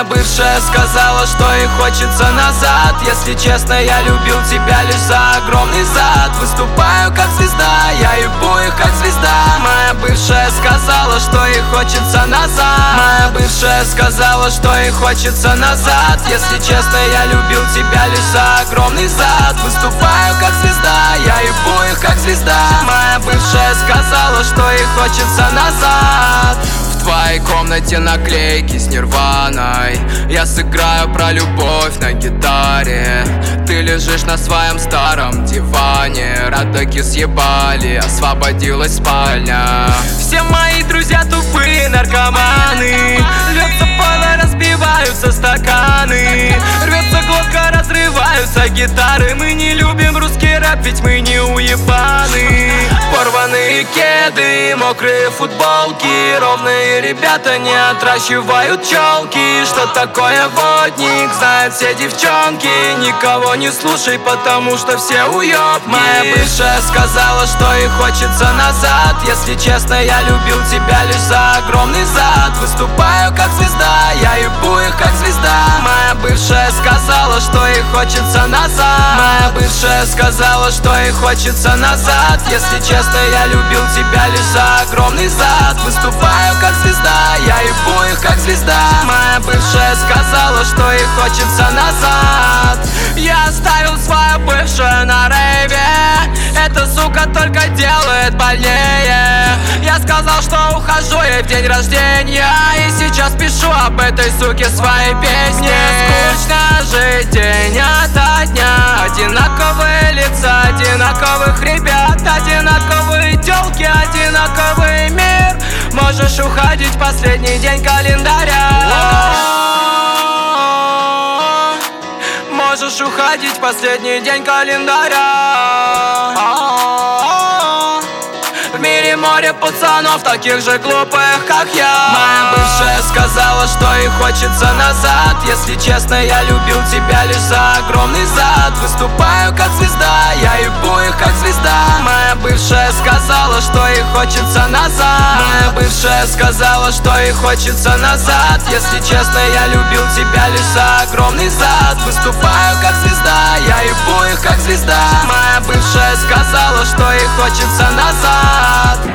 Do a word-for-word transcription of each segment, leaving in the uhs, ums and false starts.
Моя бывшая сказала, что ей хочется назад. Если честно, я любил тебя лишь за огромный зад. Выступаю как звезда, я ебу их как звезда. Моя бывшая сказала, что ей хочется назад. Моя бывшая сказала, что ей хочется назад. Если честно, я любил тебя лишь за огромный зад. Выступаю как звезда, я ебу их как звезда. Моя бывшая сказала, что ей хочется назад. В твоей комнате наклейки с Нирваной. Я сыграю про любовь на гитаре. Ты лежишь на своем старом диване. Радоги съебали, освободилась спальня. Все мои друзья тупые наркоманы. Льется поло, разбиваются стаканы. Рвется глотка, разрываются гитары. Мы не любим русский рэп, ведь мы не уебаны. Порванные кеды, мокрые футболки. Ровные ребята не отращивают челки. Что такое водник, знают все девчонки. Никого не слушай, потому что все уёбки. Моя бывшая сказала, что ей хочется назад. Если честно, я любил тебя лишь за огромный зад. Выступаю как звезда, я ебу их как звезда. Моя бывшая сказала, что ей хочется назад. Моя бывшая сказала, что ей хочется назад. Если честно, я любил тебя лишь за огромный зад. Выступаю как звезда, я ебу их как звезда. Моя бывшая сказала, что ей хочется назад. Я оставил свою бывшую на рейве. Эта сука только делает больнее. Я сказал, что ухожу ей в день рождения. И сейчас пишу об этой суке своей песни. Скучно жить день ото дня. Одинаковые лица, одинаковых ребят. Одинаковые тёлки, одинаковый мир. Можешь уходить в последний день календаря. Можешь уходить в последний день календаря. В мире море пацанов, таких же глупых, как я. Моя бывшая сказала, что ей хочется назад. Если честно, я любил тебя лишь за огромный зад. Выступаю как звезда, я ебу их как звезда. Моя бывшая сказала, что ей хочется назад. Моя бывшая сказала, что ей хочется назад. Если честно, я любил тебя лишь за огромный зад. Выступаю как звезда, я ебу их как звезда. Моя бывшая сказала, что ей хочется назад.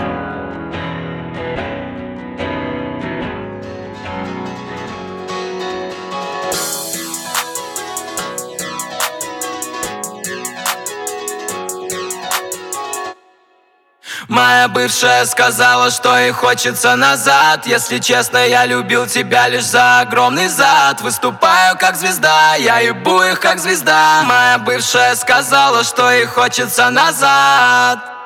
Моя бывшая сказала, что ей хочется назад. Если честно, я любил тебя лишь за огромный зад. Выступаю как звезда, я ебу их как звезда. Моя бывшая сказала, что ей хочется назад.